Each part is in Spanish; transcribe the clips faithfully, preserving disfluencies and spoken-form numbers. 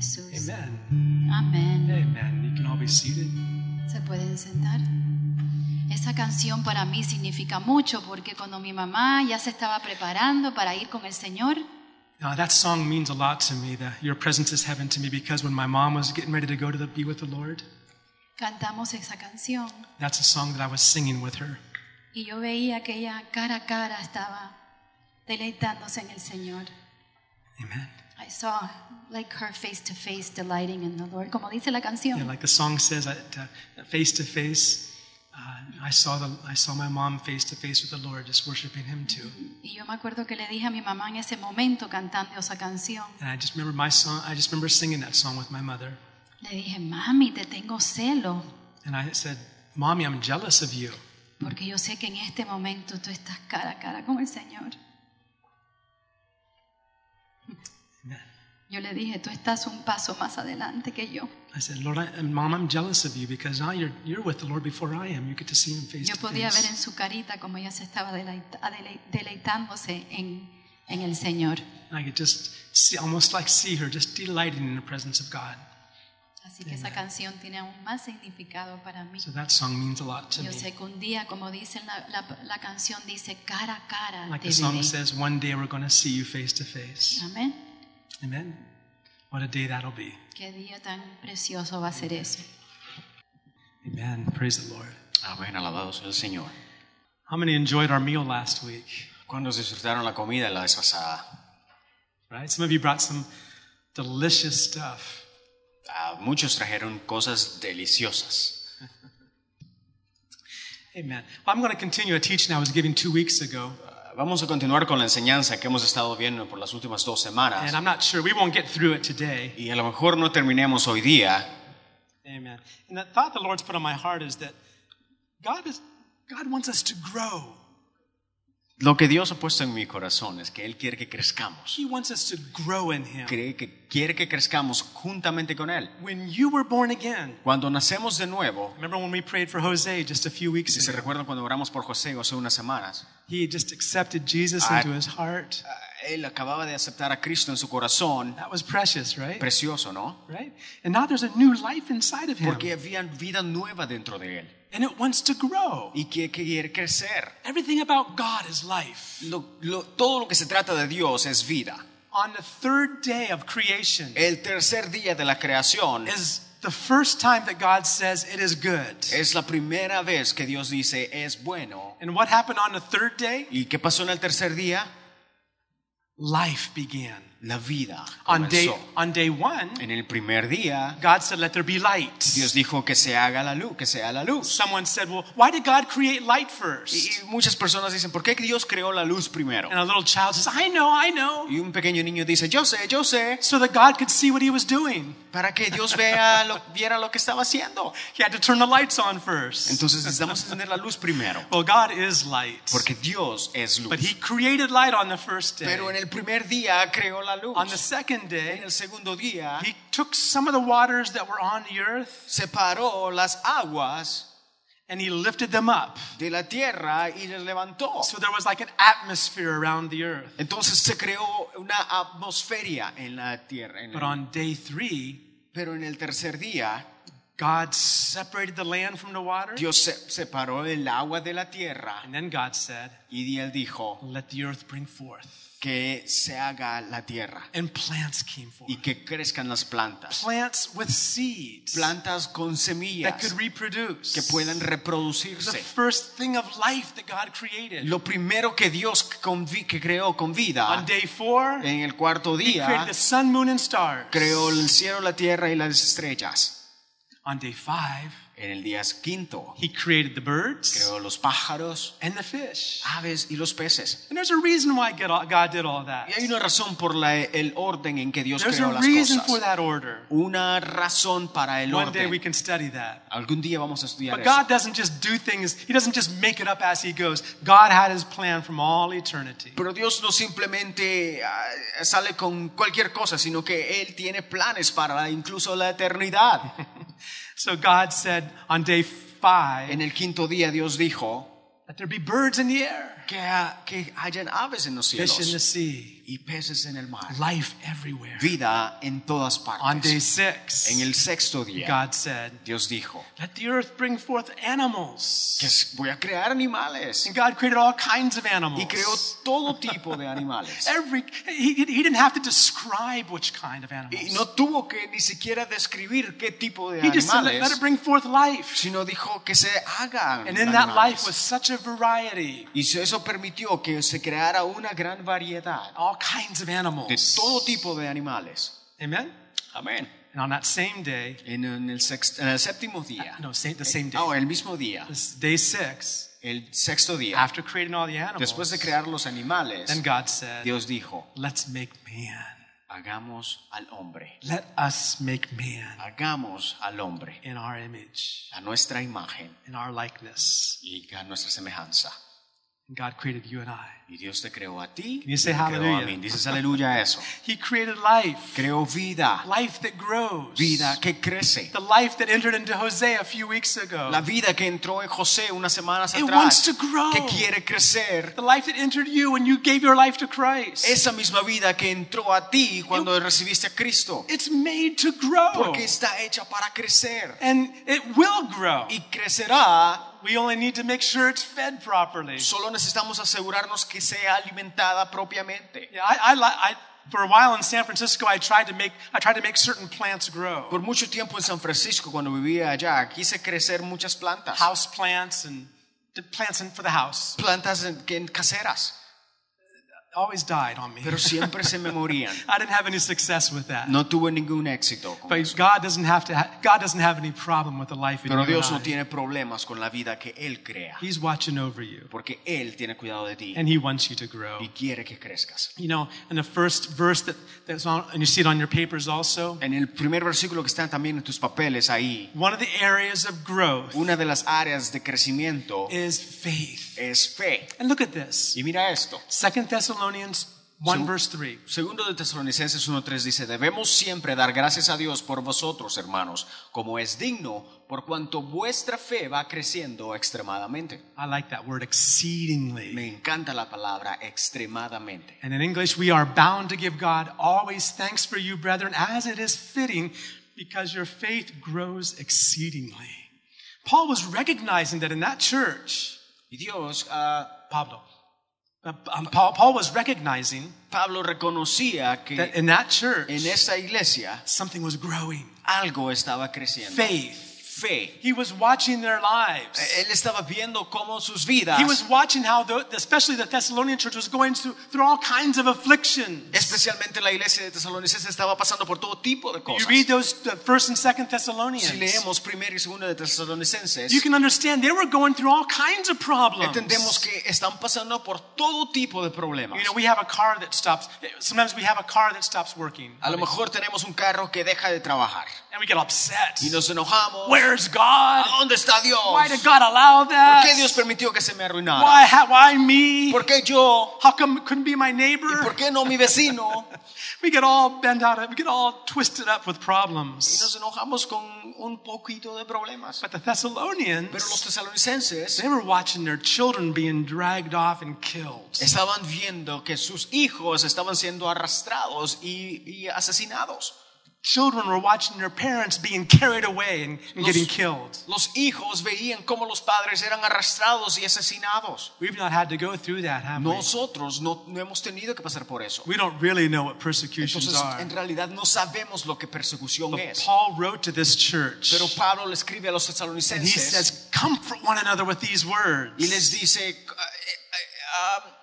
Jesús. Amen. Amén. Amen. You can all be seated. ¿Se pueden sentar? Esa canción para mí significa mucho porque cuando mi mamá ya se estaba preparando para ir con el Señor, Now, that song means a lot to me, the, Your Presence is Heaven to me, because when my mom was getting ready to go to the, be with the Lord, cantamos esa canción that's a song that I was singing with her. y yo veía que ella cara a cara estaba deleitándose en el Señor. Amen. I saw like her face to face delighting in the Lord, como dice la canción. Yeah, like the song says, uh, uh, face to face, uh, I saw the I saw my mom face to face with the Lord, just worshiping Him too. Y yo me acuerdo que le dije a mi mamá en ese momento cantando esa canción, And I just remember my song. I just remember singing that song with my mother. le dije, mami, te tengo celo, And I said, "Mommy, I'm jealous of you." porque yo sé que en este momento tú estás cara a cara con el Señor. Amen. Yo le dije, tú estás un paso más adelante que yo. I said, Lord, I, and Mom, I'm jealous of you because now you're you're with the Lord before I am. You get to see Him face Yo to podía ver en face. su carita como ella se estaba deleita- dele- deleitándose en, en el Señor. And I could just see, almost like see her just delighting in the presence of God. Así que esa canción tiene aún más significado para mí. So that song means a lot to Yo me. sé que un día, como dice la, la, la canción, dice cara a cara Like te the song veré. says, one day we're going to see you face to face. Amén. Amen. What a day that'll be. Qué día tan precioso va a ser eso. Amen. Praise the Lord. Amén, alabado sea el Señor. How many enjoyed our meal last week? ¿Cuántos disfrutaron la comida la vez pasada? Right? Some of you brought some delicious stuff. Ah, muchos trajeron cosas deliciosas. Amen. Well, I'm going to continue a teaching I was giving two weeks ago. Ah, vamos a continuar con la enseñanza que hemos estado viendo por las últimas dos semanas. And I'm not sure, we won't get through it today. Y a lo mejor no terminemos hoy día. Amen. And the thought the Lord's put on my heart is that God is God wants us to grow. Lo que Dios ha puesto en mi corazón es que Él quiere que crezcamos. He wants us to grow in Him. Cree que quiere que crezcamos juntamente con Él. When you were born again, Cuando nacemos de nuevo, remember when we prayed for Jose just a few weeks si se ago? recuerdan cuando oramos por José hace unas semanas, He just accepted Jesus Ah. into his heart. ah, él acababa de aceptar a Cristo en su corazón. That was precious, right? Precioso, ¿no? Right? And now there's a new life inside of him. Porque había vida nueva dentro de él. And it wants to grow. Y que que quiere crecer. Everything about God is life. Lo- lo- todo lo que se trata de Dios es vida. On the third day of creation El tercer día de la creación is the first time that God says it is good. es la primera vez que Dios dice es bueno. And what happened on the third day? ¿Y qué pasó en el tercer día? Life began. La vida On day, comenzó. on day one, En el primer día, God said, let there be light. Dios dijo que se haga la luz, que sea la luz. Someone said, well, why did God create light first? Y y muchas personas dicen, ¿por qué Dios creó la luz primero? And a little child says, I know, I know. Y un pequeño niño dice, yo sé, yo sé, So that God could see what he was doing. para que Dios vea lo, viera lo que estaba haciendo. He had to turn the lights on first. Entonces necesitamos encender la luz primero, Well, God is light. porque Dios es luz. But he created light on the first day. Pero en el primer día creó la luz. On the second En day, el segundo día he took some of the waters that were on the earth separó las aguas and he lifted them up. de la tierra y las levantó. So there was like an atmosphere around the earth. Entonces se creó una atmósfera en la tierra. En el- But on day three, Pero en el tercer día, God separated the land from the water. Dios se- separó el agua de la tierra And then God said, y Él dijo let the earth bring forth. que se haga la tierra And plants came forth. y que crezcan las plantas. Plants with seeds Plantas con that semillas could reproduce. que puedan The reproducirse. first thing of life that God created. Lo primero que Dios con vi- que creó con vida On day four, en el cuarto he created día the sun, moon, and stars. creó el cielo, la tierra y las estrellas. On day five, En el día quinto he created the birds creó los pájaros, and the fish. aves y los peces. And there's a reason why God did all that. Y hay una razón por la, el orden en que Dios There's creó a las reason for cosas. that order. Una razón para el One day we orden. can study that. Algún día vamos a estudiar But eso. God doesn't just do things, he doesn't just make it up as he goes. God had his plan from all eternity. Pero Dios no simplemente ah, sale con cualquier cosa, sino que Él tiene planes para incluso la eternidad. So God said on day five, En el quinto día Dios dijo let there be birds in the air, que, ha- que hayan aves en los fish in the cielos, sea. y peces en el mar. Life everywhere. Vida en todas On day partes. six, En el sexto día, God said, Dios dijo let the earth bring forth animals. que voy a crear animales. And God created all kinds of animals. Y creó todo tipo de animales. Every, he, he didn't have to describe which kind of animals. Y no tuvo que ni siquiera describir qué tipo de He just said, let, let it animales, bring forth life. sino dijo que se hagan And in that life was animales. such a variety. Y eso permitió que se creara una gran variedad All kinds of de animals. todo tipo de animales. Amen? Amén. And on that same day, En, en el, sext- en el séptimo día, no, same, the same day, oh, el mismo día, this day six, el sexto día, after creating all the animals, después de crear los animales, then God said, Dios dijo, let's make man. hagamos al hombre, Let us make man hagamos al hombre in our image, a nuestra imagen in our likeness. y a nuestra semejanza. And God created you and I. Y Dios te creó a ti Can you y say te creó a hallelujah? mí. Dices aleluya a eso. He created life, Creó vida, life that grows, vida que crece. the life that entered into Hosea a few weeks ago, La vida que entró en José unas semanas It wants atrás, to grow. que quiere crecer. the life that entered you when you gave your life to Christ. Esa misma vida que entró a ti cuando recibiste a Cristo. It's made to grow, Porque está hecha para crecer. and it will grow. Y crecerá. We only need to make sure it's fed properly. Solo necesitamos asegurarnos que sea alimentada propiamente. Yeah, I, I, li- I, for a while in San Francisco, I tried to make, I tried to make certain plants grow. Por mucho tiempo en San Francisco, cuando vivía allá, quise crecer muchas plantas. House plants and the plants in, for the house Plantas en, que en caseras. always died on me. Pero siempre se me morían. I didn't have any success with that. No tuve ningún éxito con But eso. God doesn't have to. Ha- God doesn't have any problem with the life in Pero you Dios no and I. tiene problemas con la vida que Él crea. He's watching over you, Porque Él tiene cuidado de ti and He wants you to grow. y quiere que crezcas. You know, in the first verse that, that's on, and you see it on your papers also, En el primer versículo que están también en tus papeles ahí, one of the areas of growth una de las áreas de crecimiento is faith. es fe. And look at this. Y mira esto. Second Thessalonians one Seg- verse three. Segundo de Tesalonicenses uno tres dice, debemos siempre dar gracias a Dios por vosotros, hermanos, como es digno, por cuanto vuestra fe va creciendo extremadamente. I like that word, exceedingly. Me encanta la palabra extremadamente. And in English, we are bound to give God always thanks for you, brethren, as it is fitting, because your faith grows exceedingly. Paul was recognizing that in that church, Y Dios, ah, Pablo, uh, um, Paul, Paul was recognizing Pablo reconocía that que in that church, en esa iglesia something was growing. algo estaba creciendo. Faith. Fe. He was watching their lives. Él estaba viendo cómo sus vidas, He was watching how, the, especially the Thessalonian church, was going through, through all kinds of afflictions. especialmente la iglesia de Tesalonicenses, estaba pasando por todo tipo de You cosas. read those the first and second Thessalonians. Si leemos primero y segundo de Tesalonicenses, You can understand they were going through all kinds of problems. entendemos que están pasando por todo tipo de problemas. You know, we have a car that stops. Sometimes we have a car that stops working. A lo mejor tenemos un carro que deja de trabajar And we get upset. y nos enojamos. Where's God? ¿A dónde está Dios? Why did God allow ¿Por that? qué Dios permitió que se me arruinara? Why, ha- why me? ¿Por qué yo? How come it couldn't be my ¿Y neighbor? por qué no mi vecino? We get all bent out. We get all twisted up with Y problems. nos enojamos con un poquito de problemas. But the Pero los Thessalonians, tesalonicenses they were watching their children being dragged off and killed. estaban viendo que sus hijos estaban siendo arrastrados y, y asesinados. Children were watching their parents being carried away and, and getting killed. Los hijos veían cómo los padres eran arrastrados y asesinados. We've not had to go through that, have we? Nosotros no, no hemos tenido que pasar por eso. We don't really know what persecutions Entonces, are. en realidad no sabemos lo que persecución But es. Paul wrote to this church, Pero Pablo le escribe a los and he tesalonicenses says, comfort one another with these words. y les dice, eh, eh, um,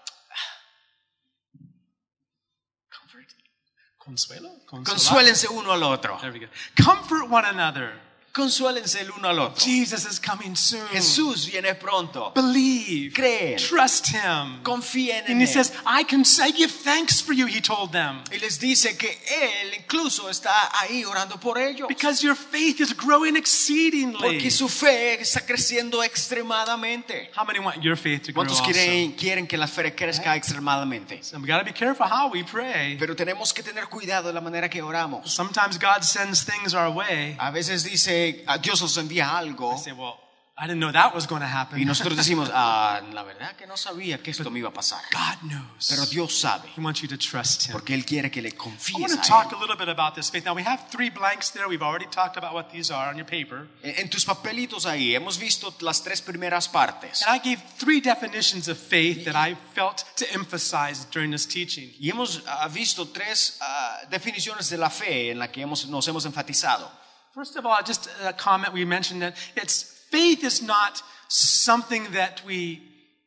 Consuelo? Consolar? consuélense uno al otro. There we go. Comfort one another. Consuélense el uno al otro. Jesus is coming soon. Jesús viene pronto. Believe. Creen. Trust him. Confíen en And he él. says, I can I give thanks for you, he told them. Y les dice que él incluso está ahí orando por ellos. Because your faith is growing exceedingly. Porque su fe está creciendo extremadamente. How many want your faith to grow ¿Cuántos also? quieren, quieren que la fe crezca extremadamente? So we got to be careful how we pray. Pero tenemos que tener cuidado de la manera que oramos. Sometimes God sends things our way. A veces dice, a Dios nos envía algo. I say, well, I didn't know that was going to happen. Y nosotros decimos, ah, la verdad que no sabía que esto me iba a pasar. God knows. Pero Dios sabe, He wants you to trust Him. porque Él quiere que le I want confíes to a talk Él. a little bit about this faith. Now, we have three blanks there. We've already talked about what these are on your paper. En tus papelitos ahí hemos visto las tres primeras partes. And I gave three definitions of faith that I felt to emphasize during this teaching. Y hemos ah, visto tres ah, definiciones de la fe en las que hemos, nos hemos enfatizado. First of all, just a comment we mentioned that it's faith is not something that we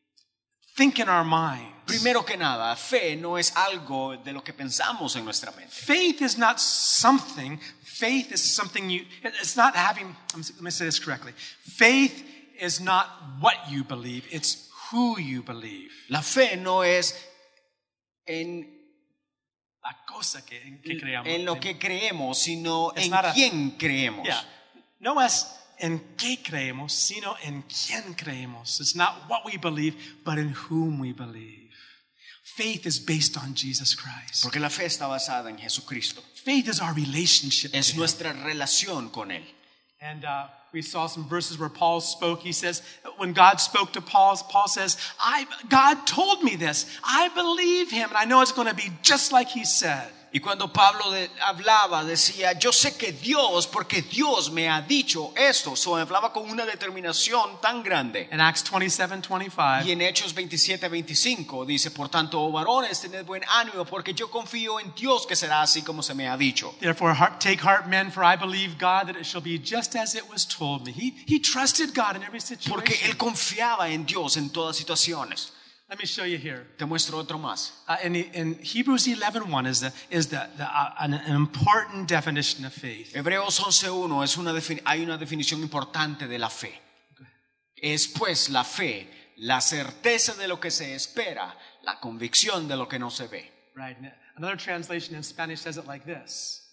think in our minds. Primero que nada, fe no es algo de lo que pensamos en nuestra mente. Faith is not something. Faith is something you, it's not having, let me say this correctly. Faith is not what you believe, it's who you believe. La fe no es en, La cosa que, en que creamos. en lo que creemos, sino It's en not a- quién creemos. Yeah. No es en qué creemos, sino en quién creemos. It's not what we believe, but in whom we believe. Faith is based on Jesus Christ. Porque la fe está basada en Jesucristo. Faith is our relationship Es to Him. nuestra relación con Él. And uh, we saw some verses where Paul spoke. He says, when God spoke to Paul, Paul says, I, God told me this. I believe Him, and I know it's going to be just like He said. Y cuando Pablo de, hablaba, decía, yo sé que Dios, porque Dios me ha dicho esto. So, hablaba con una determinación tan grande. In Acts twenty-seven twenty-five, Y en Hechos veintisiete veinticinco dice, por tanto, oh varones, tened buen ánimo, porque yo confío en Dios que será así como se me ha dicho. therefore heart, take heart, men, for I believe God that it shall be just as it was told me. He, he trusted God in every situation. Porque él confiaba en Dios en todas situaciones. Let me show you here. Te muestro otro más. Uh, in, in Hebrews eleven one is, the, is the, the, uh, an, an important definition of faith. Hebreos once uno es una defini- hay una definición importante de la fe. Es pues la fe, la certeza de lo que se espera, la convicción de lo que no se ve. Right. And another translation in Spanish says it like this.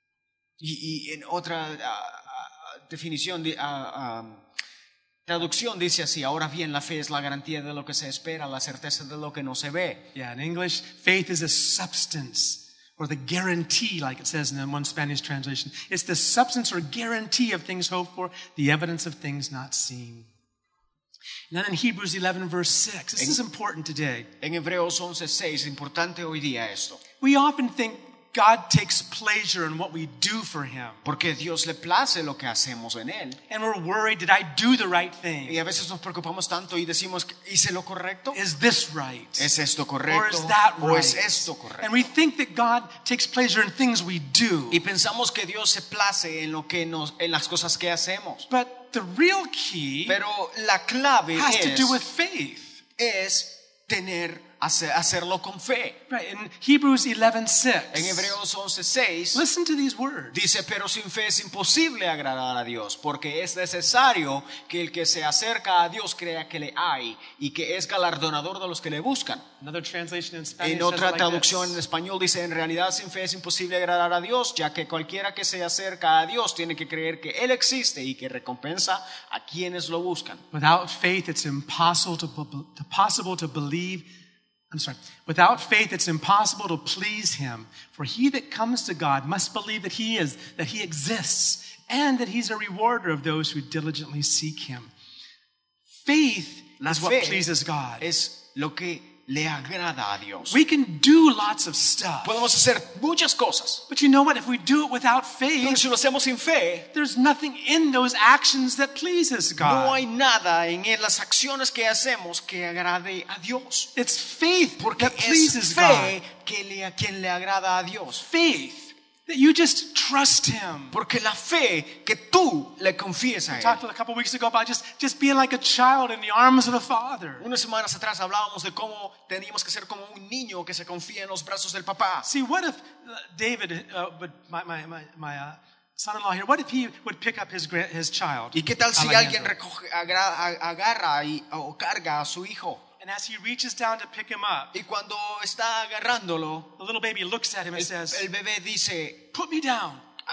Y, y en otra ah, ah, definición, de, ah, ah, traducción dice así, ahora bien, la fe es la garantía de lo que se espera, la certeza de lo que no se ve. Yeah, in English, faith is a substance or the guarantee, like it says in one Spanish translation. It's the substance or guarantee of things hoped for, the evidence of things not seen. And then in Hebrews eleven, verse six, this is important today. En Hebreos once seis, importante hoy día esto, We often think God takes pleasure in what we do for Him. porque Dios le place lo que hacemos en Él. And we're worried, did I do the right Y thing? a veces nos preocupamos tanto y decimos, ¿hice lo correcto? Is this right? ¿Es esto Or correcto? is that ¿O es right? esto correcto? And we think that God takes pleasure in things we do. Y pensamos que Dios se place en lo que nos, en las cosas que hacemos. But the real key Pero la clave has to es, do with faith. es tener, hacer, hacerlo con fe. Right, in Hebrews eleven En six, Hebreos once seis listen to these words. dice, pero sin fe es imposible agradar a Dios, porque es necesario que el que se acerca a Dios crea que le hay y que es galardonador de los que le buscan. Another translation in Spanish En says otra it like traducción en this. español dice, en realidad sin fe es imposible agradar a Dios, ya que cualquiera que se acerca a Dios tiene que creer que Él existe y que recompensa a quienes lo buscan. Without faith, it's impossible to, be- to possible to believe. I'm sorry. Without faith, it's impossible to please Him. For he that comes to God must believe that He is, that He exists, and that He's a rewarder of those who diligently seek Him. Faith La is what fe pleases God. es lo que le agrada a Dios. We can do lots of stuff, Podemos hacer muchas cosas, but you know what? If we do it without pero faith, si lo hacemos sin fe, there's nothing in those actions that pleases no God. hay nada en las acciones que hacemos que agrade a Dios. It's faith Porque that pleases es God. fe que le, a quien le agrada a Dios. Faith that you just trust Him. Porque la fe que tú le confíes a We talked Él. a couple weeks ago about just, just being like a child in the arms of the Father. Unas semanas atrás hablábamos de cómo teníamos que ser como un niño que se confía en los brazos del papá. See, what if uh, David, uh, would, my, my, my, my uh, son-in-law here, what if he would pick up his, gra- his child? ¿Y qué tal si Alejandro, alguien recoge, agra- a- agarra y, o carga a su hijo? and as he reaches down to pick him up, Y cuando está agarrándolo, the little baby looks at him and el, says, el bebé dice, put me down. "Ah,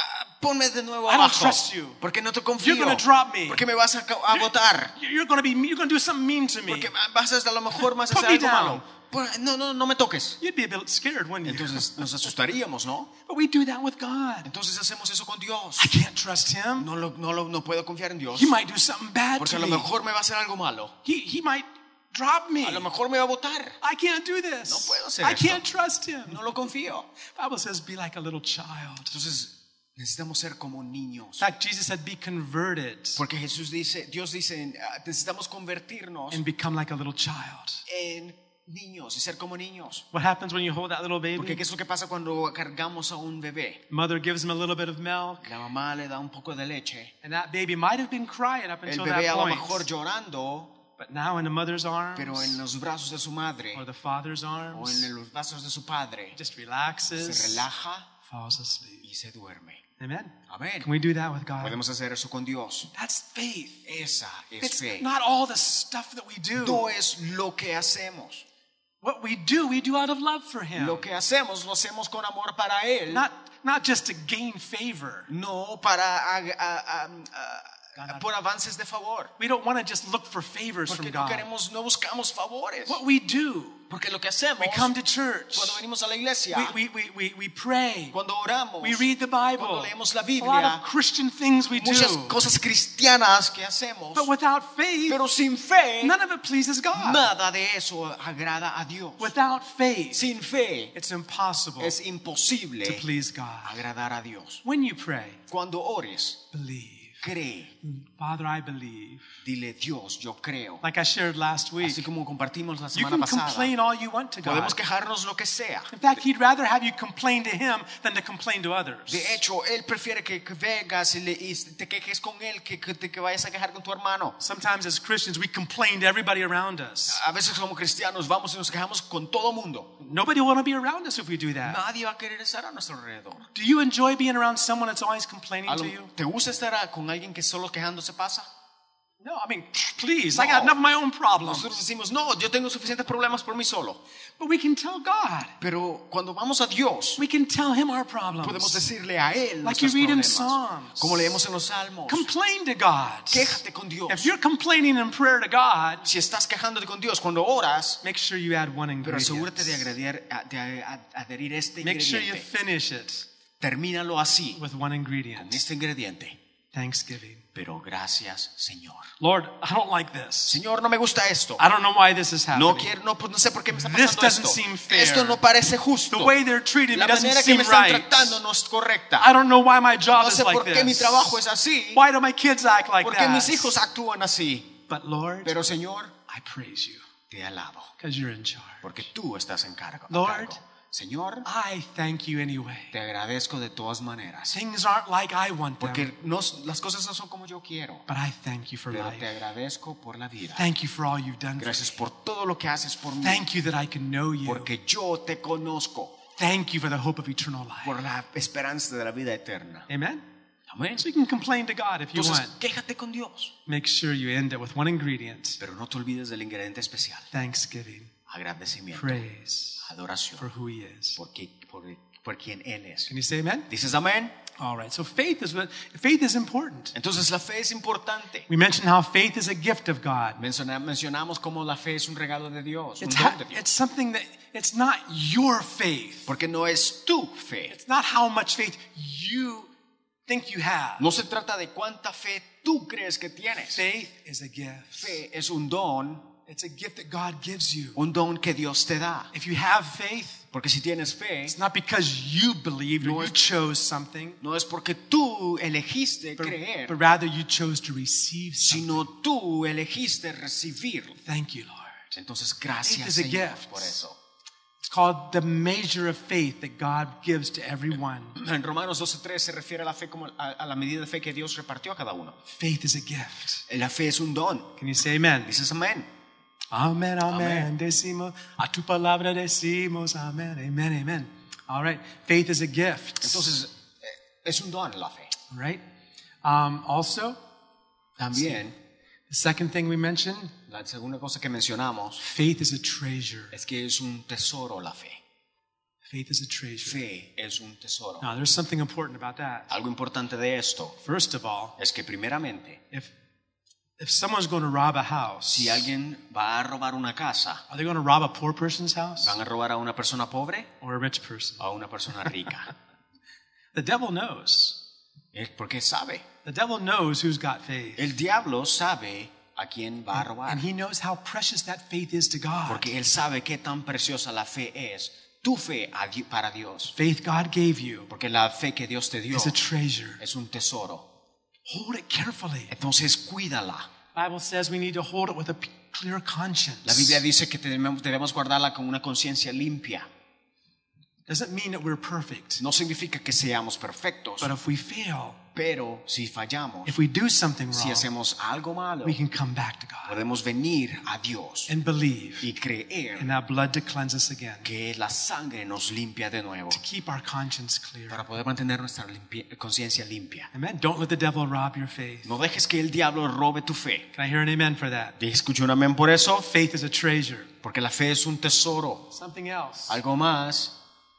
ponme de nuevo I don't abajo. trust you. Porque no te You're confío. going to drop me. Porque me vas a, a botar. You're going to be, you're going to do something mean to me. Porque vas a, a lo mejor vas a Put hacer me algo down. malo. Por- No, no, no me toques. You'd be a bit scared, wouldn't you? Entonces nos asustaríamos, ¿no? But we do that with God. Entonces hacemos eso con Dios. I can't trust him. No, lo, no, lo, no puedo confiar en Dios. He might do something bad Porque to a lo me. mejor me va a hacer algo malo. He, he might drop me. A lo mejor me va a botar. I can't do this. No puedo hacer I esto. can't trust him. No lo confío. The Bible says be like a little child. Entonces necesitamos ser como niños. In fact, Jesus said be converted Porque Jesús dice, Dios dice, ah, necesitamos convertirnos and become like a little child. en niños y ser como niños. What happens when you hold that little Porque baby? ¿qué es lo que pasa cuando cargamos a un bebé? Mother gives him a little bit of milk, La mamá le da un poco de leche. and that baby might have been crying up El until bebé a that lo point. mejor llorando, But now in the mother's arms pero en los brazos de su madre or the father's o arms, en los brazos de su padre just se relaxes, relaja falls asleep. y se duerme. Amen. Amén. Can we do that with God? Podemos hacer eso con Dios. That's faith. Esa es It's fe. not all the stuff that we do. No es lo que hacemos. What we do, we do out of love for Him. Lo que hacemos lo hacemos con amor para Él, Not, not just to gain favor. no para a- a- a- a- por avances de favor. We don't want to just look for favors Porque from no God. queremos, no buscamos favores. What we do, Porque lo que hacemos we come to church. cuando venimos a la iglesia, We, we, we, we, we pray. cuando oramos, We read the Bible. cuando leemos la A lot Biblia, of Christian things we muchas do. cosas cristianas que hacemos, But without faith, pero sin fe, none of it pleases God. nada de eso agrada a Dios. Without faith, Sin fe it's impossible es imposible to please God. agradar a Dios. When you pray, Cuando ores, believe. cree. Father, I believe. Dile, Dios, yo creo. Like I shared last week, Así como compartimos la you semana can pasada. complain all you want to God. Podemos quejarnos lo que sea. In fact, He'd rather have you complain to Him than to complain to others. De hecho, Él prefiere que, que vengas y, le, y te quejes con Él que, que te que vayas a quejar con tu hermano. Sometimes as Christians, we complain to everybody around us. A veces como cristianos vamos y nos quejamos con todo mundo. Nobody will want to be around us if we do that. Nadie va a querer estar a nuestro alrededor. Do you enjoy being around someone that's always complaining A to lo- you? ¿Te gusta estar a- con alguien que solo quejándose pasa? No, I mean, please, I got enough of my own problems. Nosotros decimos, no, yo tengo suficientes problemas por mí solo. But we can tell God. Pero cuando vamos a Dios, We can tell Him our podemos problems. decirle a Él Like you nuestros read in problemas. Psalms. Como leemos en los Salmos. Complain to God. Quéjate con Dios. If you're complaining in prayer to God, Si estás quejándote con Dios cuando oras, make sure you add one pero ingredient. asegúrate de, agredir, de a- adherir este Make sure you ingrediente. finish it Termínalo así, with one con ingredient. este ingrediente. Thanksgiving. Pero gracias, Señor. Lord, I don't like this. Señor, no me gusta esto. I don't know why this is happening. No quiero, no, pues no sé por qué me está This pasando doesn't esto. seem fair. Esto no parece justo. The way they're treating me La doesn't manera que seem me están right. tratando no es correcta. I don't know why my job No is sé like por qué mi this. trabajo es así. Why do my kids act like Por qué mis that? hijos actúan así. But Lord, Pero Señor, I praise you te alabo. because you're in charge. Porque tú estás en cargo. Lord, cargo. Señor, I thank you anyway. te agradezco de todas maneras. Things aren't like I want them, Porque no, las cosas no son como yo quiero. but I thank you for Pero life. te agradezco por la vida. Thank you for all you've done for Gracias me. por todo lo que haces por mí. Thank you that I can know you. Porque yo te conozco. Thank you for the hope of eternal life. Por la esperanza de la vida eterna. Amen? Amén. So you can complain to God if you Entonces, want. quéjate con Dios. Make sure you end it with one ingredient. Pero no te olvides del ingrediente especial. Thanksgiving. Agradecimiento. Praise Adoración. for who He is. Por, qui- por, por quien Él es. Can you say amen? ¿Dices amén? All right. So faith is what faith is important. Entonces la fe es importante. We mentioned how faith is a gift of God. Menciona- mencionamos cómo la fe es un regalo de Dios. Un It's, don ha- de Dios. it's something that it's not your faith. Porque no es tu fe. It's not how much faith you think you have. No se trata de cuánta fe tú crees que tienes. Faith is a gift. Fe es un don, It's a gift that God gives you. un don que Dios te da. If you have faith, Porque si tienes fe, it's not because you believed No or you es- chose something, no es porque tú elegiste but, creer, but rather you chose to receive something. sino tú elegiste recibir. Thank you, Lord. Entonces, Faith gracias, is a Señor, gift. por eso. It's called the measure of faith that God gives to everyone. En Romanos doce tres se refiere a la fe como a, a la medida de fe que Dios repartió a cada uno. Faith is a gift. La fe es un don. Can you say amen? Dices amén. Amén, amén, Amén. decimos, a tu palabra decimos, amén, amen, amen. All right, faith is a gift. Entonces, eh, es un don la fe. All right. Um, also, También, the second thing we mentioned, la segunda cosa que mencionamos faith is a treasure. es que es un tesoro la fe. Faith is a treasure. Fe es un tesoro. Now, there's something important about that. Algo importante de esto First of all, es que primeramente, if if someone's going to rob a house, si alguien va a robar una casa, are they going to rob a poor person's house ¿van a robar a una persona pobre or a rich person? o a una persona rica? The devil knows. Es porque sabe. The devil knows who's got faith. El diablo sabe a quién va a robar. And he knows how precious that faith is to God. Porque él sabe qué tan preciosa la fe es. Tu fe a Di- para Dios. Faith God gave you Porque la fe que Dios te dio is a treasure. es un tesoro. Hold it carefully. Entonces cuídala. The Bible says we need to hold it with a p- clear conscience. La Biblia dice que debemos, debemos guardarla con una conciencia limpia. Doesn't mean that we're perfect. No significa que seamos perfectos, But if we fail, pero si fallamos, if we do something si wrong, hacemos algo malo, we can come back to God podemos venir a Dios and believe y creer in that blood to cleanse us again, que la sangre nos limpia de nuevo to keep our conscience clear. para poder mantener nuestra limpia- conciencia limpia. Amen. Don't let the devil rob your faith. No dejes que el diablo robe tu fe. Can I hear an amen for that? Escucho un amén por eso, Faith is a treasure. porque la fe es un tesoro. Something else. Algo más,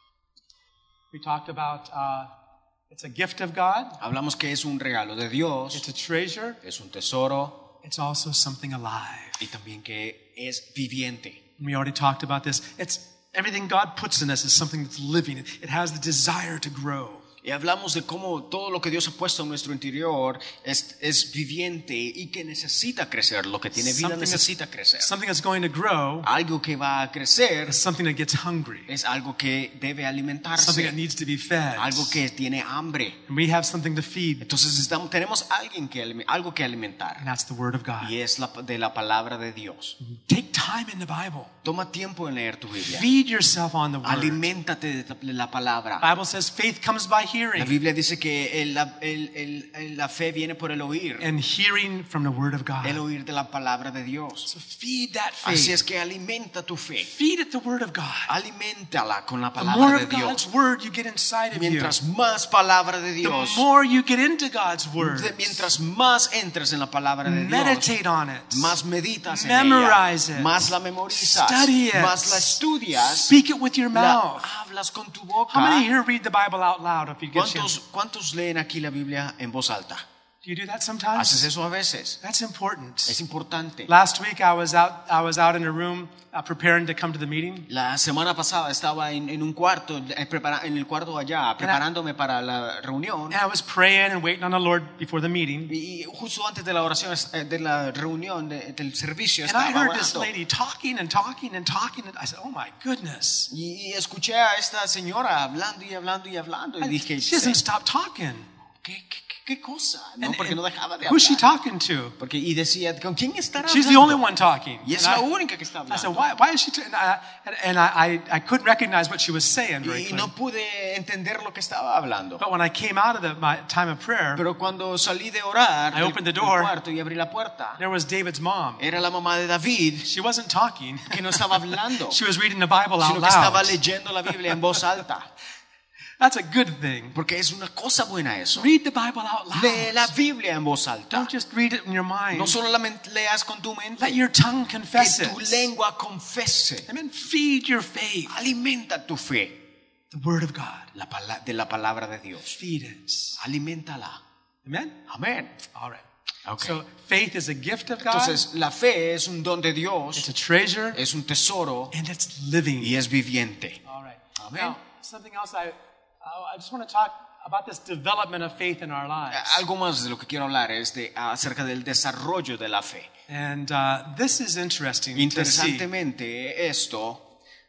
We talked about uh, it's a gift of God. hablamos que es un regalo de Dios, It's a treasure. es un tesoro It's also something alive. y también que es viviente. We already talked about this. It's everything God puts in us is something that's living. It has the desire to grow. Y hablamos de cómo todo lo que Dios ha puesto en nuestro interior es, es viviente y que necesita crecer. Lo que tiene vida Something that's- necesita crecer. Something that's going to grow Algo que va a crecer is something that gets hungry. es algo que debe Something that alimentarse, needs to be fed. algo que tiene hambre. And we have something to feed. Entonces estamos, tenemos alguien que, alime- algo que alimentar And that's the Word of God. y es la, de la palabra de Dios. Take time in the Bible. Toma tiempo en leer tu Biblia. Feed yourself on the Word. Aliméntate de la palabra. The Bible says faith comes by La hearing, Biblia dice que el- la, el- el- el- la fe viene por el oír, and hearing from the Word of el God. oír de la palabra de Dios. So feed that Así faith. es que alimenta tu fe. Feed it the Word of God. Aliméntala con la The more palabra de of God's Dios. Word you get inside of you, Mientras más palabra de the Dios, more you get into God's Word. de- mientras más entres en la palabra de Dios, Meditate on it. más meditas en Memorize ella, it. más la memorizas, Study it. más la estudias, Speak it with your la mouth. hablas con tu How many boca. here read the Bible out loud if you get ¿Cuántos, chance? ¿Cuántos leen aquí la Biblia en voz alta? Do you do that ¿Haces sometimes? eso a veces? That's important. Es importante. Last week I was out I was out in a room uh, preparing to come to the meeting. La semana pasada estaba en, en un cuarto, eh, prepara- en el cuarto allá, preparándome para la reunión. And I was praying and waiting on the Lord before the meeting. Y justo antes de la oración, eh, de la reunión, de- del servicio, And I estaba heard this orando. lady talking and talking and talking. And I said, oh my goodness. Y, y escuché a esta señora hablando y hablando y hablando. Y dije, She doesn't stop talking. ¿qué, qué, qué cosa? No, And- porque and no dejaba de who's she hablar. talking to? Porque, y decía, ¿con quién estará She's the hablando? only one talking. Y es And la I- única que está I said, hablando. why, why is she? T-? And, I, and I, I, I couldn't recognize what she was saying very Y clearly. no pude entender lo que estaba hablando. But when I came out of the, my time of prayer, Pero cuando salí de orar I del, opened the del door. cuarto y abrí la puerta, there was David's mom. era la mamá de David She wasn't talking. que no estaba hablando, She was reading the Bible out sino que estaba loud. leyendo la Biblia en voz alta. That's a good thing. Porque es una cosa buena eso. Read the Bible out Lee la loud. Biblia en voz alta. Don't just read it in your mind. No solo la men- leas con tu Let mente, your tongue que confess tu it. lengua confese. Amen. Feed your faith. Alimenta tu fe The Word of God. la pala- de la palabra de Dios. Feed it. Aliméntala. Amen. Amén. All right. Okay. So faith is a gift of God. Entonces, la fe es un don de It's Dios, a treasure, es un tesoro and it's living. y es viviente. All right. Amen. Now, something else I, I I just want to talk about this development of faith in our lives. Algo más de lo que quiero hablar es de, acerca del desarrollo de la fe. And uh, this is interesting to see. Interesantemente, esto,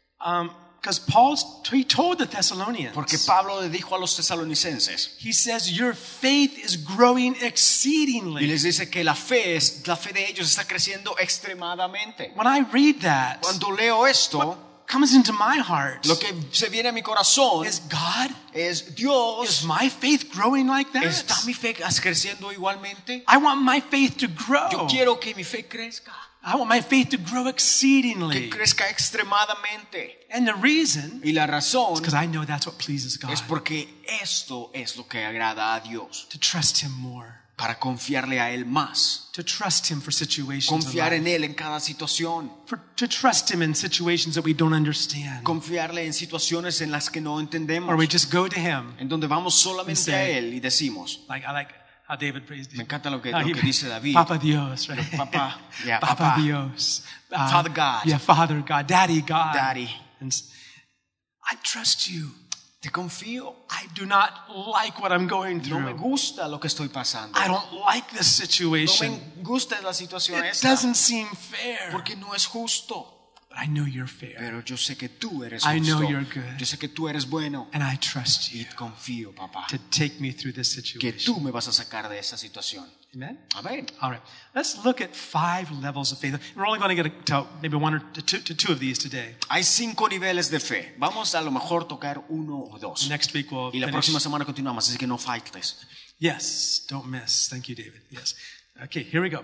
Because Paul's, he told the Thessalonians, porque Pablo le dijo a los tesalonicenses, he says, your faith is growing y exceedingly. les dice que la fe, es, la fe de ellos está creciendo extremadamente. When I read that, Cuando leo esto, what comes into my heart lo que se viene a mi corazón is, God, es, is Dios, my faith growing like that? ¿está mi fe creciendo igualmente? I want my faith to grow. Yo quiero que mi fe crezca, I want my faith to grow que exceedingly. crezca extremadamente. And the reason Y la razón is because I know that's what pleases God. es porque esto es lo que agrada a Dios. To trust Him more. para confiarle a Él más, to trust Him for situations in confiar en life, Él en cada situación, for, to trust Him in situations that we don't understand, confiarle en situaciones en las que no entendemos, or we just go to Him. en donde vamos solamente say- a Él y decimos, Like I like how David praised me Him. encanta lo que, How lo he- que dice David, Papa Dios, right? Papá, yeah, Papa papá. Dios. Uh, Father God. Yeah, Father God, Daddy God. Daddy, And s- I trust you. te confío, I do not like what I'm going no me through. gusta lo que estoy pasando, I don't like this no situation. me gusta la situación It esta, doesn't seem fair. porque no es justo. But I know you're fair. Pero yo sé que tú eres I know justo. you're good. Yo sé que tú eres bueno. And I trust Y you confío, papá, to take me through this que situation. tú me vas a sacar de esa situación. Amen? Amén. All right. Let's look at five levels of faith. We're only going to get to maybe one or two, to two of these today. Hay cinco niveles de fe. Vamos a lo mejor tocar uno o dos. Next week we'll Y la finish. próxima semana continuamos, así que no faltes. Yes, don't miss. Thank you, David. Yes. Okay, here we go.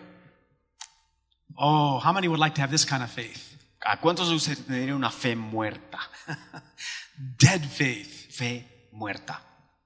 Oh, how many would like to have this kind of faith? ¿A cuántos de ustedes tendrían una fe muerta? Dead faith. Fe muerta.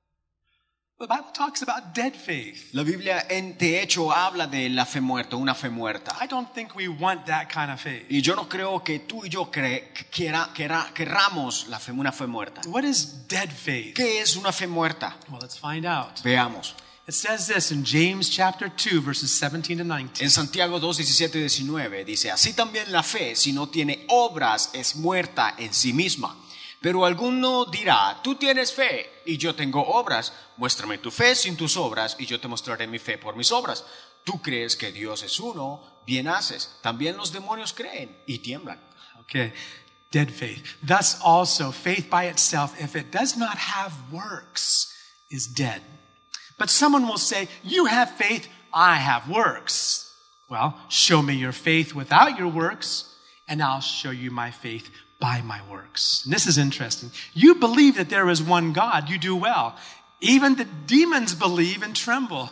The Bible talks about dead faith. La Biblia, en, de hecho, habla de la fe muerta, una fe muerta. I don't think we want that kind of faith. Y yo no creo que tú y yo cre, quiera, quiera, querramos la fe, una fe muerta. What is dead faith? ¿Qué es una fe muerta? Well, let's find out. Veamos. It says this in James chapter two, verses seventeen to nineteen. En Santiago dos, diecisiete y diecinueve dice, así también la fe, si no tiene obras, es muerta en sí misma. Pero alguno dirá, tú tienes fe y yo tengo obras. Muéstrame tu fe sin tus obras y yo te mostraré mi fe por mis obras. Tú crees que Dios es uno, bien haces. También los demonios creen y tiemblan. Okay, dead faith. Thus also, faith by itself, if it does not have works, is dead. But someone will say, you have faith, I have works. Well, show me your faith without your works, and I'll show you my faith by my works. And this is interesting. You believe that there is one God, you do well. Even the demons believe and tremble.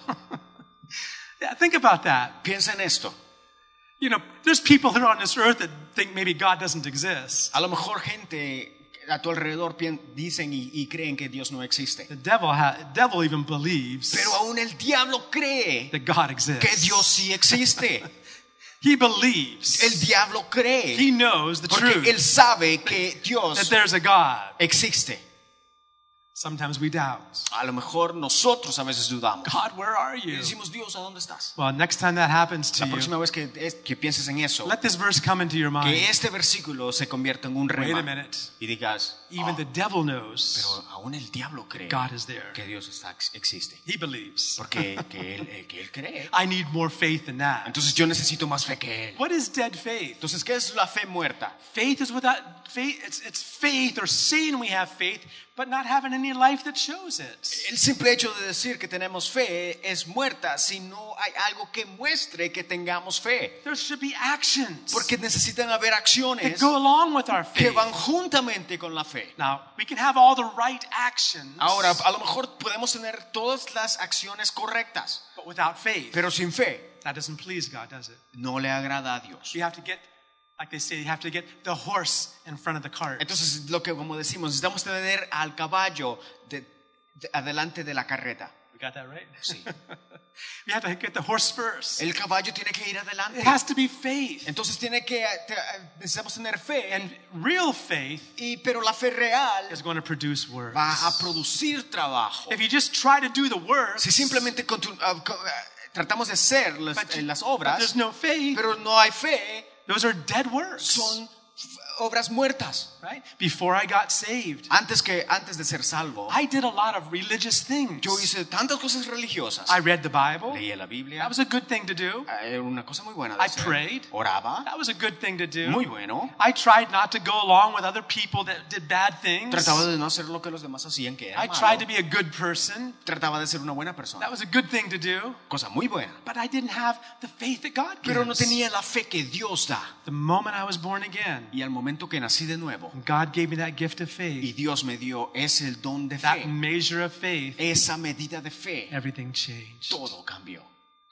Yeah, think about that. Piensa en esto. You know, there's people here on this earth that think maybe God doesn't exist. A lo mejor gente a tu alrededor pien- dicen y, y creen que Dios no existe. The devil, ha- the devil even believes Pero aún el diablo cree that God exists. que Dios sí existe. He believes. El diablo cree He knows the porque truth él sabe que that Dios there's a God. existe. Sometimes we doubt. A lo mejor nosotros a veces dudamos. God, where are Y you? decimos, Dios, ¿a dónde estás? Well, next time that happens to La you, próxima vez que, es- que pienses en eso, let this verse come into your mind. que este versículo se convierta en un Wait a rema minute. y digas, Even "Oh, the devil knows pero aún el diablo cree God is there. que Dios está, existe. He believes. Porque que él, eh, que él cree. I need more faith than that. Entonces yo necesito más fe que él. What is dead faith? Entonces, ¿qué es la fe muerta? Faith is without faith. It's, it's faith or saying we have faith, but not having any life that shows it. El simple hecho de decir que tenemos fe es muerta si no hay algo que muestre que tengamos fe. There should be actions Porque necesitan haber that acciones go along with our que faith. van juntamente con la fe. Now, we can have all the right actions, Ahora, a lo mejor podemos tener todas las acciones correctas, but without faith, pero sin fe that doesn't please God, does it? no le agrada a Dios. You have to get, like they say, you have to get the horse in front of the cart. Entonces, lo que como decimos, necesitamos tener al caballo de, de- adelante de la carreta. We got that right? Sí. We have to get the horse first. El caballo tiene que ir adelante. It has to be faith. Entonces tiene que te- necesitamos tener fe, And real faith y pero la fe real is going to produce works. va a producir trabajo. If you just try to do the works, Si simplemente continu- ah, co- ah, tratamos de hacer las, but, eh, you- las but obras, there's no faith, pero no hay fe, those are dead works. son f- obras muertas. Right? Before I got saved, Antes que antes de ser salvo, I did a lot of religious things. yo hice tantas cosas religiosas. I read the Bible. Leía la Biblia, That was a good thing to do. ah, era una cosa muy buena de I hacer. prayed. Oraba, That was a good thing to do. muy bueno. I tried not to go along with other people that did bad things. Trataba de no hacer lo que los demás hacían, que era I tried to malo. be a good person. Trataba de ser una buena That persona, was a good thing to do. cosa muy buena. But I didn't have the faith that God Pero no gives. tenía la fe que Dios da. The moment I was born again, Y al momento que nací de nuevo, and God gave me that gift of y faith, Dios me dio ese el don de that fe, measure of faith, esa medida de fe, everything changed. todo cambió.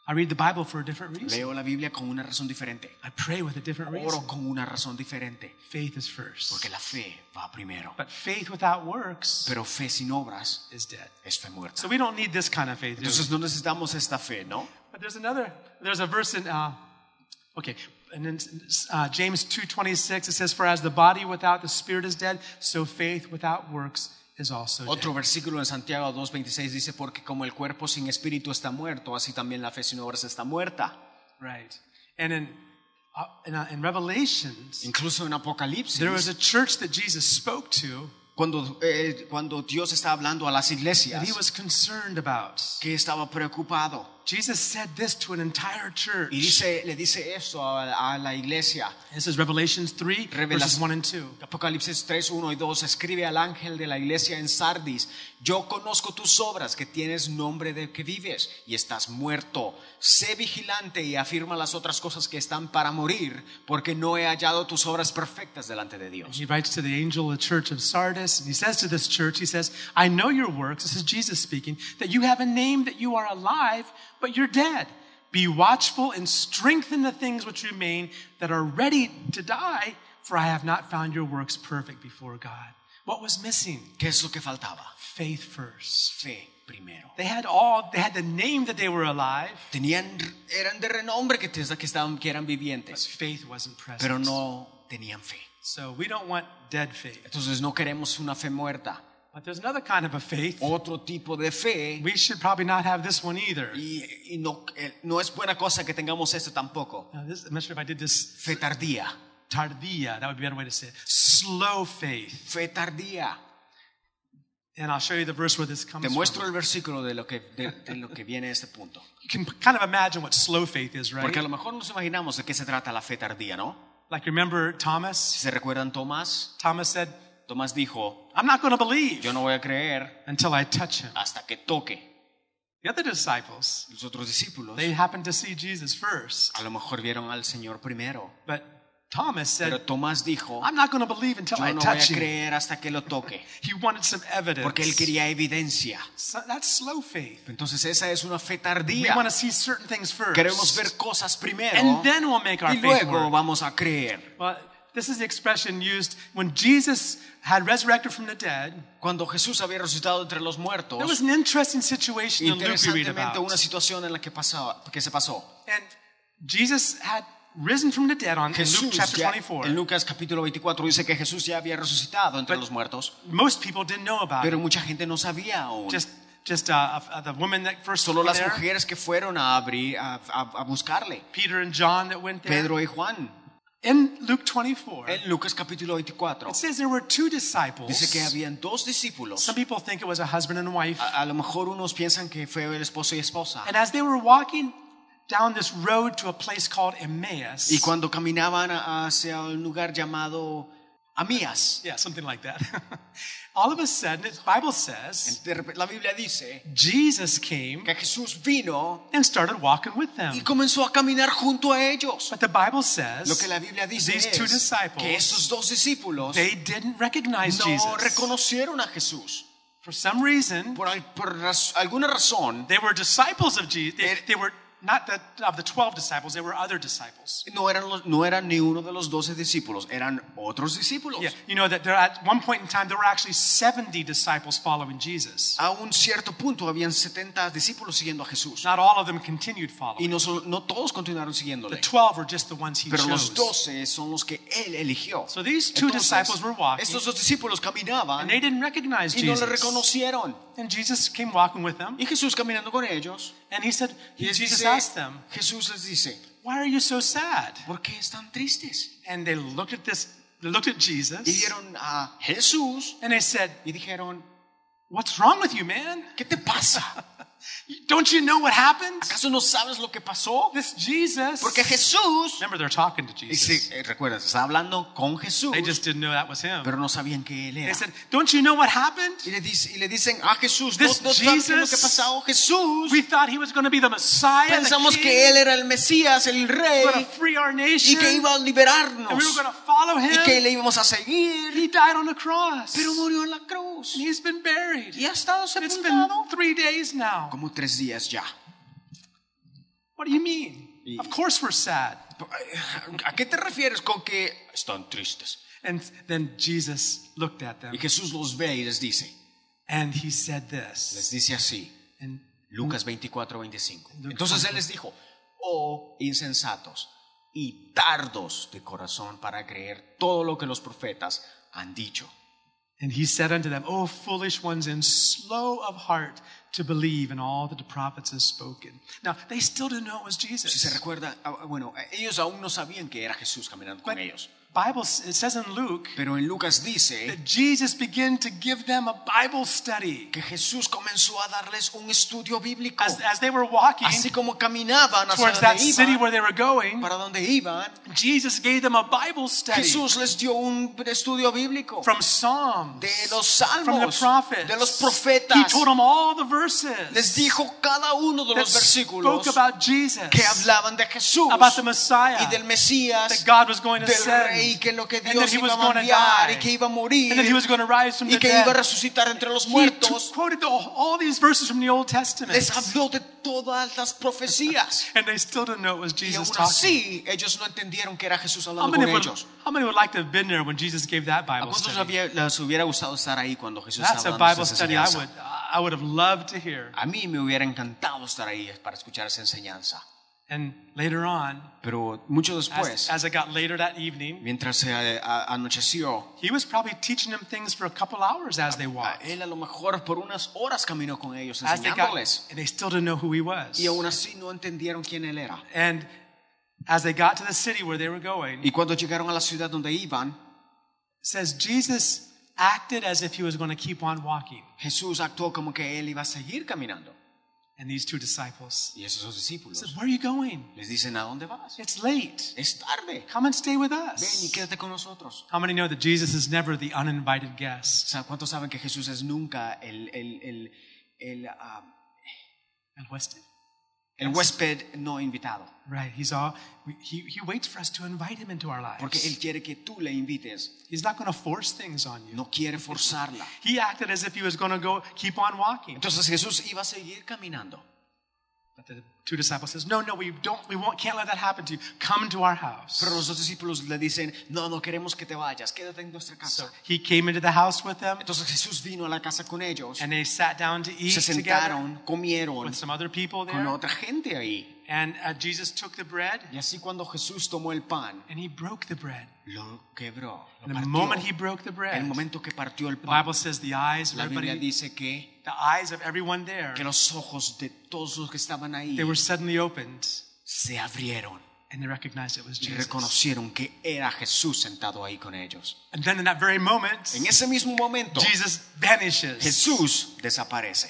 I read the Bible for a different reason. Leo la Biblia con una razón diferente. I pray with a different reason. Oro con una razón diferente. Faith is first. Porque la fe va primero. But faith without works Pero fe sin obras is dead. es fe muerta. So we don't need this kind of faith. do we? Entonces no necesitamos esta fe, ¿no? But there's another, there's a verse in, uh, okay, and in uh, James two twenty-six, it says, for as the body without the spirit is dead, so faith without works is also Otro dead. versículo en Santiago dos veintiséis dice, porque como el cuerpo sin espíritu está muerto, así también la fe sin obras está muerta. Right. And in, uh, in, uh, in Revelations, Incluso en Apocalipsis, there was a church that Jesus spoke to cuando, eh, cuando Dios está hablando a las that iglesias, he was concerned about. que estaba preocupado. Jesus said this to an entire church. Y dice, le dice esto a, a la iglesia. This is Revelations three, verses Revelación- one and two. Apocalipsis tres, uno y dos, escribe al ángel de la iglesia en Sardis, yo conozco tus obras, que tienes nombre de que vives y estás muerto. Sé vigilante y afirma las otras cosas que están para morir, porque no he hallado tus obras perfectas delante de Dios. He writes to the angel of the church of Sardis, and he says to this church, he says, I know your works, this is Jesus speaking, that you have a name, that you are alive, but you're dead. Be watchful and strengthen the things which remain that are ready to die, for I have not found your works perfect before God. What was missing? ¿Qué es lo que faltaba? Faith first. Fe primero. They had all, they had the name that they were alive, Tenían, eran de renombre que, que, estaban, que eran but vivientes, faith wasn't present. pero no tenían fe. So we don't want dead faith. Entonces no queremos una fe muerta. But there's another kind of a faith. Otro tipo de fe. We should probably not have this one either. Y, y no, eh, no es buena cosa que tengamos esto tampoco. Now, this, I'm not sure if I did this. Fe tardía. Tardía, that would be a better way to say it. Slow faith. Fe tardía. And I'll show you the verse where this comes Te muestro from. el versículo de lo que, de, de lo que viene a este punto. You can kind of imagine what slow faith is, right? Porque a lo mejor nos imaginamos de qué se trata la fe tardía, ¿no? Like, remember Si Thomas? se recuerdan Tomás, Thomas said, Tomás dijo, I'm not going to believe yo no voy a creer until I touch him. hasta que toque. The other disciples, Los otros discípulos they happened to see Jesus first. a lo mejor vieron al Señor primero. But Thomas Pero said, Tomás dijo, I'm not going to believe until yo I no voy a touch him. creer hasta que lo toque. He wanted some evidence. Porque él quería evidencia. So that's slow faith. Entonces esa es una fe We tardía. want to see certain things first. Queremos ver cosas primero And then we'll make our y faith luego work. vamos a creer. Well, this is the expression used when Jesus had resurrected from the dead. Cuando Jesús había resucitado entre los muertos, There was an interesting situation in Luke we read interesantemente about. una situación en la que pasaba, que se pasó. And Jesus had risen from the dead on in Luke Jesús chapter ya, twenty-four. en Lucas capítulo veinticuatro dice que Jesús ya había resucitado entre But- los muertos, Most people didn't know about pero it. mucha gente no sabía aún. Just, just uh, uh, the woman that first Solo went las there, mujeres que fueron a abrir, a, a- a buscarle, Peter and John that went there. Pedro y Juan. In Luke twenty-four, En Lucas capítulo veinticuatro it says there were two disciples. dice que habían dos discípulos. Some people think it was a husband and wife. A, a lo mejor unos piensan que fue el esposo y esposa. And as they were walking down this road to a place called Emmaus, Y cuando caminaban a- hacia un lugar llamado Amías, yeah, something like that. All of a sudden, the Bible says, de repente la Biblia dice Jesus came que Jesús vino and started walking with y them. comenzó a caminar junto a ellos. But the Bible says Lo que la Biblia dice these two es disciples, que estos dos discípulos they didn't recognize no Jesus. reconocieron a Jesús. For some reason, Por, al- por raz- alguna razón, they were disciples of Jesus. They, Er- they were not the, of the twelve disciples, they were other disciples. no eran, los- no eran ni uno de los doce discípulos, eran otros discípulos. Yeah, you know that there at one point in time there were actually seventy disciples following Jesus. A un cierto punto habían setenta discípulos siguiendo a Jesús. Not all of them continued Y following. no, son- no todos continuaron The siguiéndole. twelve were just the ones he Pero chose. los doce son los que él eligió. So these two Entonces, disciples were walking, estos dos discípulos caminaban and they didn't recognize y no le Jesus. reconocieron. And Jesus came walking with them, Y Jesús caminando con ellos, and he said, y les Jesus dice, asked them, Jesús les dice, "Why are you so sad?" ¿por qué están tristes? And they looked at this, they looked at Jesus, Y vieron a Jesús and they said, y dijeron, "What's wrong with you, man? ¿qué te pasa? Don't you know what happened? ¿Acaso no sabes lo que pasó? This Jesus." Porque Jesús, Remember, they're talking to y Jesus. sí, eh, recuerda, se está hablando con Jesús, They just didn't know that was him. pero no sabían que él They era. said, "Don't you know what happened? Y le, dice, y le dicen a Jesús, ¿no, This no sabes qué es lo que Jesus- pasó? Jesús, We thought he was going to be the Messiah, the pensamos King, que él era el Mesías, el rey, going to free our y nation, que iba a and we liberarnos, were going to follow y que him. le íbamos a seguir, He died on the cross, pero murió en la cruz. and he's been buried. Y ha estado It's been sepultado three days now. como tres días ya. What do you mean? Y- Of course we're sad. ¿A qué te refieres con que están tristes? And then Jesus looked at them Y Jesús los ve y les dice, and he said this. les dice así, And Lucas veinticuatro, veinticinco. Lucas Entonces él les dijo, oh insensatos y tardos de corazón para creer todo lo que los profetas han dicho. And he said unto them, O foolish ones and slow of heart to believe in all that the prophets have spoken. Now, they still didn't know it was Si se Jesus. recuerda, ah, bueno, ellos aún no sabían que era Jesús caminando con But ellos. Bible, it says in Luke Pero en Lucas dice that Jesus began to give them a Bible study. que Jesús comenzó a darles un estudio bíblico. As, as they were walking Así como caminaban hacia towards that donde city iban, where they were going, para donde iban, Jesus gave them a Bible study Jesús les dio un estudio bíblico from Psalms, de los from the salmos, prophets. de los He profetas. told them all the verses Les dijo cada uno de that los versículos spoke about Jesus, que hablaban de Jesús about the Messiah, y del Mesías, that God was going to del send, rey, que lo que and Dios that he iba was a going to enviar die, y que iba a morir and that he was going to rise from y the que iba a dead. resucitar entre los He muertos. t- quoted all, all these verses from the Old Testament, Les habló de todas las profecías. and they still didn't know it was Y Jesus aún talking. así, ellos no entendieron que era Jesús How hablando many, con would, ellos. how many would like to have been there when Jesus gave that ¿A Bible cuántos study? había- les hubiera gustado estar ahí cuando Jesús That's a estaba dando Bible esa study I enseñanza? would, I would have loved to hear. A mí me hubiera encantado estar ahí para escuchar esa enseñanza. And later on, Pero mucho as, después, as it got later that evening, mientras se eh, a- anocheció, he was probably teaching them things for a couple hours as they a walked. él a lo mejor por unas horas caminó con ellos As they got, enseñándoles. and they still didn't know who he was. Y aún así no entendieron quién él era. And as they got to the city where they were going, Y cuando llegaron a la ciudad donde iban, it says Jesus acted as if he was going to keep on walking. Jesús actuó como que él iba a seguir caminando. And these two disciples Y esos dos said, discípulos Where are you going? les dicen, ¿a dónde vas? It's late. Es tarde. Come and stay with Ven y us. quédate con nosotros. How many know that Jesus is never the uninvited guest? O sea, ¿cuántos saben que Jesús es nunca el, el, el, el, ah, And Weston? el huésped no invitado? Right. He's all, he, he waits for us to invite him into our Porque lives. Él quiere que tú le invites. He's not going to force things on you. No quiere forzarla. He acted as if he was going to go keep on walking. Entonces Jesús iba a seguir caminando. But the two disciples says, No, no, we don't, we won't, can't let that happen to you. Come to our house. Pero los dos discípulos le dicen, no, no queremos que te vayas, quédate en nuestra So casa. he came into the house with them, Entonces Jesús vino a la casa con ellos, and they sat down to eat se together sentaron, comieron with some other people con there. otra gente ahí. And uh, Jesus took the bread Y así cuando Jesús tomó el pan, and he broke the bread. lo quebró, lo And the moment he partió. broke the El bread, momento que partió el the pan, Bible says the eyes of la Biblia everybody, dice que, the eyes of everyone there, que los ojos de todos los que estaban ahí they were suddenly opened, se abrieron and they recognized it was y Jesus. reconocieron que era Jesús sentado ahí con ellos. And then in that very moment, En ese mismo momento, Jesus vanishes. Jesús desaparece.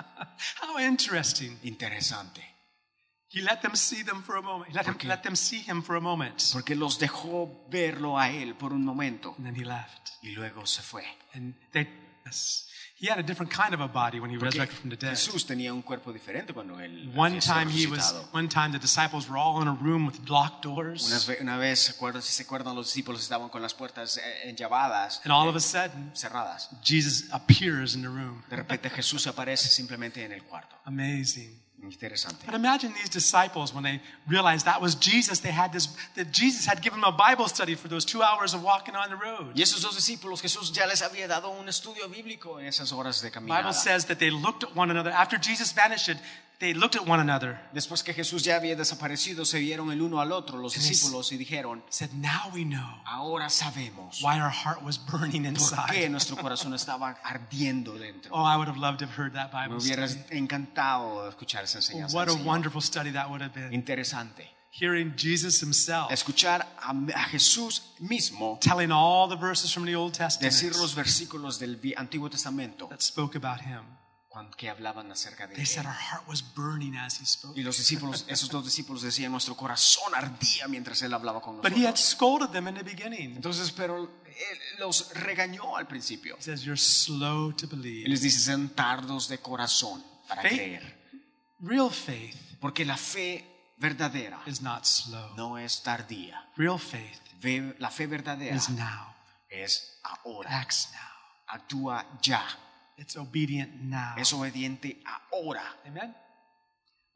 How interesting. Interesante. He let them see them for a moment. He let, him, ¿Por qué? let them see him for a moment. Porque los dejó verlo a él por un momento And then he left. y luego se fue. And they, yes, he had a different kind of a body when he Porque resurrected from the dead. Jesús tenía un cuerpo diferente cuando él One había sido time he was, resucitado. one time the disciples were all in a room with locked Una doors. vez, una vez, ¿se acuerdan? Si se acuerdan, los discípulos estaban con las puertas eh, enllavadas, And all of a sudden, cerradas. Jesus appears in the room. De repente Jesús aparece simplemente en el cuarto. Amazing. Interesante. But imagine these disciples when they realized that was Jesus. They had this, that Jesus had given them a Bible study for those two hours of walking on the road. Y esos dos discípulos, Jesús ya les había dado un estudio bíblico en esas horas de The caminada. Bible says that they looked at one another. After Jesus vanished, they looked at one another. Después que Jesús ya había desaparecido, se vieron el uno al otro, los And they discípulos, y dijeron, Said, now we know ahora sabemos why our heart was burning por qué inside. nuestro corazón estaba ardiendo dentro. Oh, I would have loved to have heard that Me Bible hubiera study. encantado de escuchar esa enseñanza. What a del Señor. wonderful study that would have been. Interesante. Hearing Jesus himself Escuchar a, a Jesús mismo telling all the verses from the Old Testament decir los versículos del Vi- Antiguo Testamento that spoke about him. cuando, que hablaban acerca de They said él. our heart was burning as he spoke. Y los discípulos, esos dos discípulos decían, nuestro corazón ardía mientras él hablaba con But he had nosotros. scolded them in the beginning. Entonces, pero él los regañó al principio. He says, you're slow to Y believe. les dice, sean tardos de corazón para Faith. creer. Real faith Porque la fe verdadera is not slow. no es tardía. Real faith Ve- La fe verdadera is now. es ahora. Acts now. Actúa ya. It's obedient now. Es obediente ahora. Amen?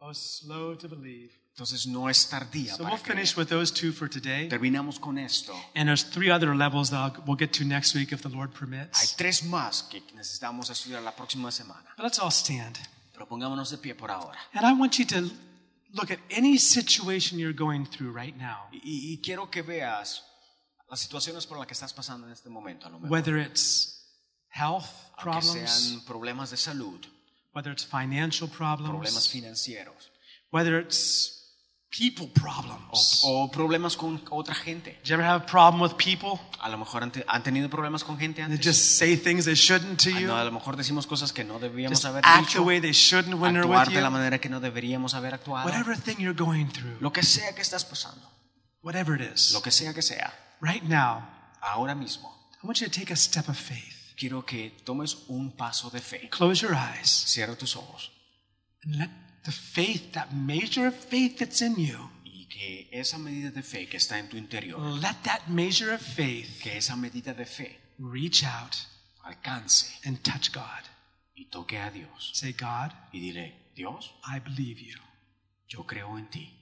Oh, slow to believe. Entonces no es tardía So para we'll finish creer. with those two for today. Terminamos con esto. And there's three other levels that I'll, we'll get to next week if the Lord Hay permits. tres más que necesitamos estudiar la próxima semana. But let's all stand. Pero pongámonos de pie por ahora. And I want you to look at any situation you're going through right now, Y, y quiero que veas las situaciones por las que estás pasando en este momento. A lo mejor. whether it's health Aunque problems, sean problemas de salud, whether it's financial problemas problems, financieros whether it's people o, problems. o problemas con otra gente. Did you ever have a problem with people? A lo mejor han, te- han tenido problemas con gente They antes. just say things they shouldn't to Ah, you. no, a lo mejor decimos cosas que no debíamos Just haber act the dicho. way they shouldn't when they're Actuar with de la you. manera que no deberíamos haber actuado. Whatever thing you're going through, Lo que sea que estás pasando, whatever it is, lo que sea que sea, right now, ahora mismo, I want you to take a step of faith. quiero que tomes un paso de fe. Close your eyes Cierra tus ojos and let the faith, that measure of faith that's in you, y que esa medida de fe que está en tu interior, let that measure of faith que esa medida de fe reach out alcance and touch God. y toque a Dios Say, God, y dile, Dios, I believe you. yo creo en ti,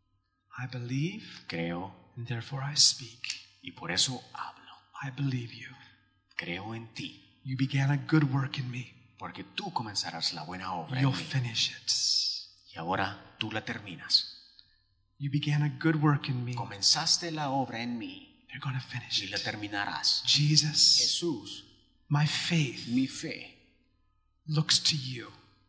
I believe, creo and therefore I speak. y por eso hablo. I believe you. Creo en ti, You began a good work in me. porque tú comenzarás la buena obra en You'll mí finish it. y ahora tú la terminas. You began a good work in me. Comenzaste la obra en mí You're going to finish y la it. terminarás. Jesus, Jesús, my faith mi fe looks to you.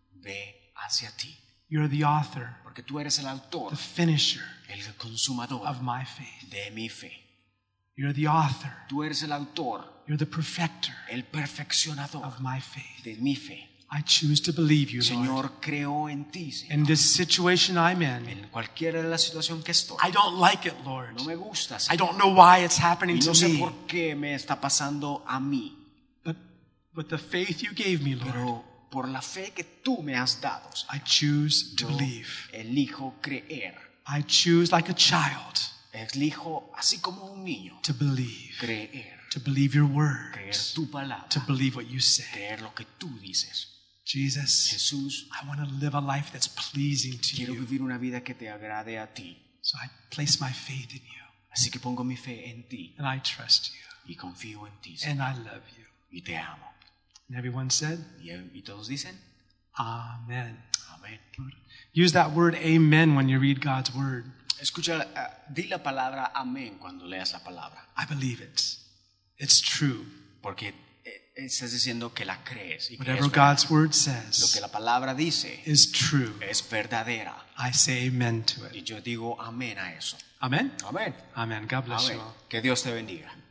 ve hacia ti, You're the author, porque tú eres el autor, the finisher el consumador of my faith. de mi fe. You're the author, Tú eres el autor, you're the perfecter el perfeccionador of my faith. de mi fe. I choose to believe you, Lord. Señor, creo en ti, In Señor. this situation I'm in, En cualquiera de la situación que estoy. I don't like it, Lord. No me gusta, I Señor. don't know why it's Y happening to no sé me. por qué me está pasando a mí. But with the faith you gave me, Lord, Pero por la fe que tú me has dado, Señor, I choose to yo believe. elijo creer. I choose like a child Elijo, así como un niño, to believe. creer. To believe your word. Creer tu palabra. To believe what you say. Creer lo que tú dices. Jesus, Jesús, I want to live a life that's pleasing to quiero you. vivir una vida que te agrade a ti. So I place my faith in you, Así que pongo mi fe en ti and I trust you, y confío en ti, Señor, and I love you. y te amo. And everyone said, Y, y todos dicen, Amen. amén. Use that word amen when you read God's word. Escucha, uh, di la palabra amén cuando leas la palabra, I believe it. It's true. porque eh, estás diciendo que la crees y que Whatever es verdad. God's word Lo que says la palabra dice is true. es verdadera. I say amen to Y it. yo digo amén a eso. Amen? Amén. Amen. God bless you Amén. all. Que Dios te bendiga.